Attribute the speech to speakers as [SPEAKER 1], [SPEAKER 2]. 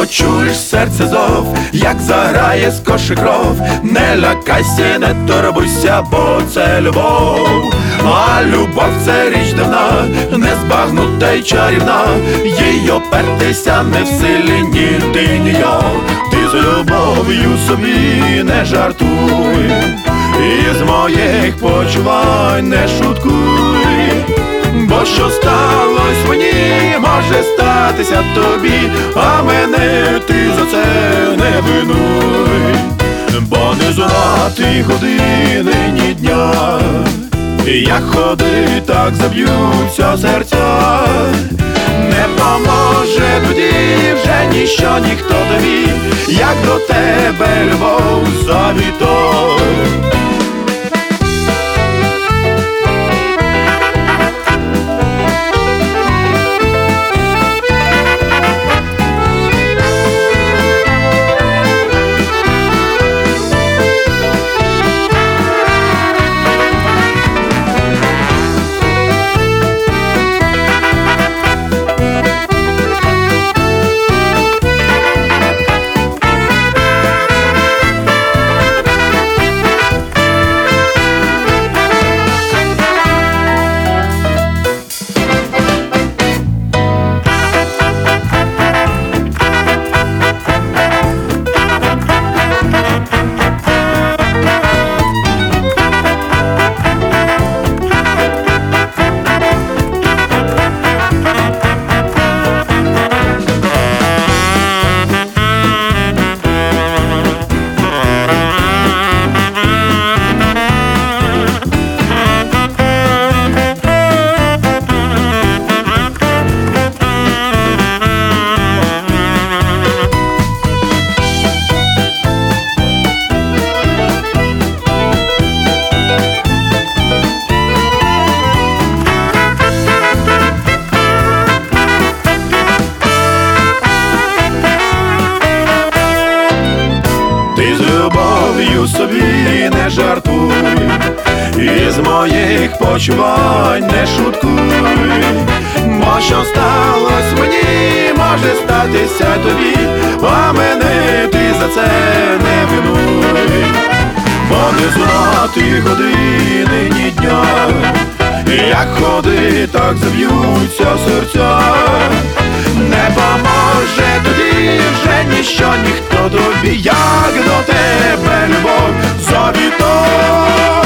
[SPEAKER 1] почуєш серце зов, як заграє скоше кров. Не лякайся, не турбуйся, бо це любов. А любов — це річ давна, незбагнута й чарівна. Їй опертися не в силі ні ти, ні я. Ти з любов'ю собі не жартуй, і з моїх почувань не шуткуй. Бо що сталось мені, може статися тобі, а мене ти за це не винуй. Бо не знати години, ні дня, як ходи, так заб'ються серця. Не поможе тоді вже ніщо, ніхто тобі, як до тебе любов завітой. Собі не жартуй, і з моїх почувань не шуткуй. Бо що сталось мені, може статися тобі, а мене ти за це не винуй. Бо не знати години, ні дня, як ходи, так заб'ються серця. Не поможе тоді вже ніщо, ніхто тобі, як до тебе любов завітой.